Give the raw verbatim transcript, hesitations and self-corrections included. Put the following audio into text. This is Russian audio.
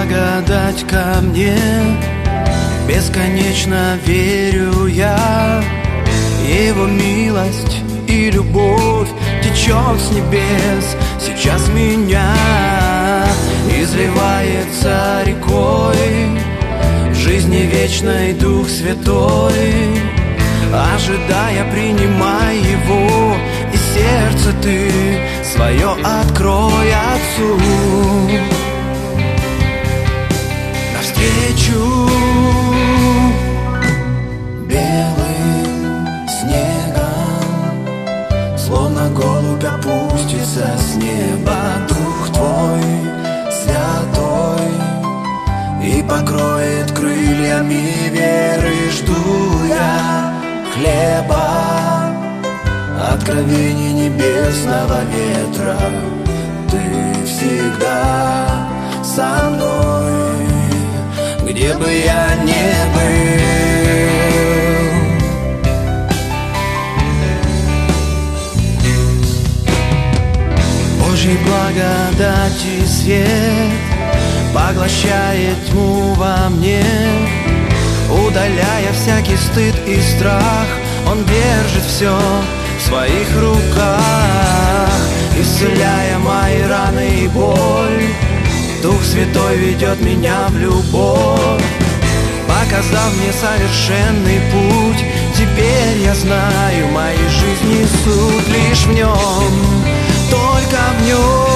благодать ко мне. Бесконечно верю я, Его милость и любовь течет с небес. Сейчас меня изливается рекой жизни вечной Дух Святой. Ожидая, принимай Его, и сердце ты свое открой Отцу. Навстречу белым снегом, словно голубь опустится с неба Дух Твой Святой и покроет крыльями веры. Жду я хлеба, откровений небесного ветра. Ты всегда со мной, где бы я ни был. Божьей благодати свет поглощает тьму во мне, удаляя всякий стыд и страх. Он держит все в своих руках, исцеляя мои раны и боль. Дух Святой ведет меня в любовь, показав мне совершенный путь. Теперь я знаю, моей жизни суть лишь в Нем, только в Нем.